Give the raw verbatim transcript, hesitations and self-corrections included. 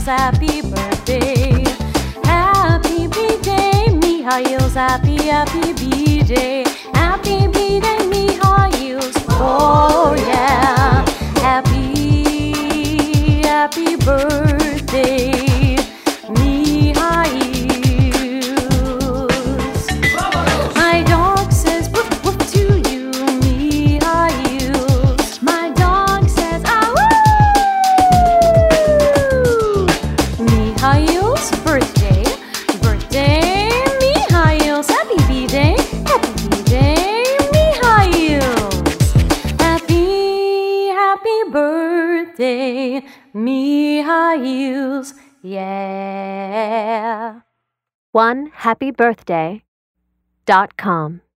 happy birthday. Happy B-Day, Mihails, happy, happy B-Day. Happy B-Day, Mihails, oh yeah. Happy, happy birthday, Mihails. My dog says woof woof to you, Mihails. My dog says ah woo. Mihails' birthday, birthday, Mihails. Happy B-Day, happy B-Day, Mihails. Happy, happy birthday, Mihails. Yeah. one happy birthday dot com